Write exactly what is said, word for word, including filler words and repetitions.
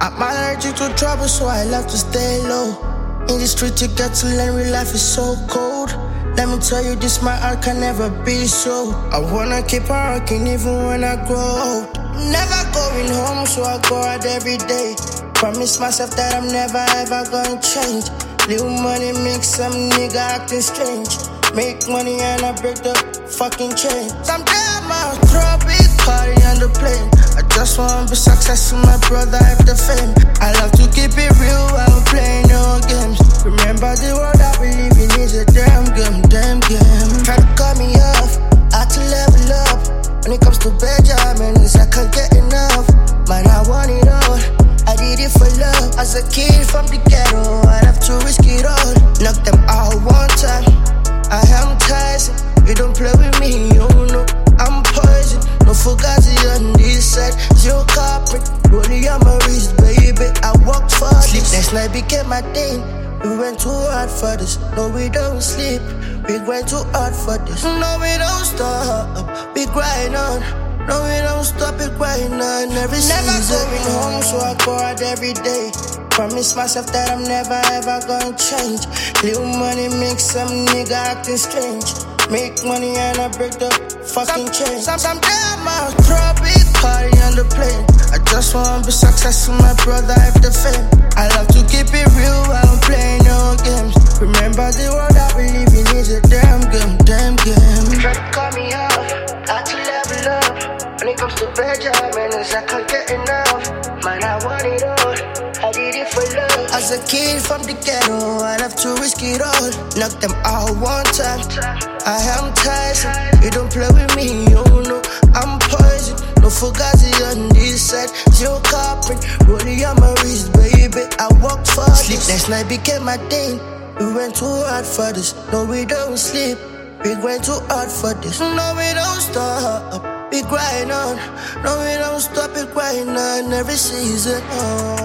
I'm allergic to trouble, so I love to stay low. In the street you get to learn real life is so cold. Let me tell you this, my art can never be so. I wanna keep on rocking even when I grow old. Never going home, so I go out every day. Promise myself that I'm never ever gonna change. Little money makes some nigga acting strange. Make money and I break the fucking chain. Someday I'ma throw a big party on the plane. I just wanna be successful, my brother have the fame. I love to keep it real while I'm playing no games. Remember the world I believe in is a damn game, damn game. Try to cut me off, I had to level up. When it comes to Benjamins, I can't get enough. Man, I want it all, I did it for love. As a kid from the ghetto, I'd have to risk it all. Knock them out one time, I am Tyson. You don't play with me, you know I'm poison. No fugazi on this side, zero carpet. Rolling on my wrist, baby, I worked for this. Sleepless night became my thing. We went too hard for this, no we don't sleep. We went too hard for this, no we don't stop. We grind on, no we don't stop, we grind on every season. Never going home, so I go out every day. Promise myself that I'm never ever gonna change. Little money makes some nigga acting strange. Make money and I break the fucking chain. Some, someday I'ma throw a big party on the plane. I just wanna be successful, my brother have the fame. I love to keep it real while I'm playing no games. Remember the world I believe in is a damn game, damn game. Try to cut me off, I had to level up. When it comes to Benjamins, I can't get enough. Man, I want it all, I did it for love. As a kid from the ghetto, I'd have to risk it all. Knock them out one time, I am Tyson. You don't play with me, you know I'm poison. No fugazi on this side, zero carpet. Rolling on my wrist, baby, I worked for this. Sleepless night became my thing. We went too hard for this, no we don't sleep. We went too hard for this, no we don't stop. We grind on, no we don't stop, we grind on every season. Oh.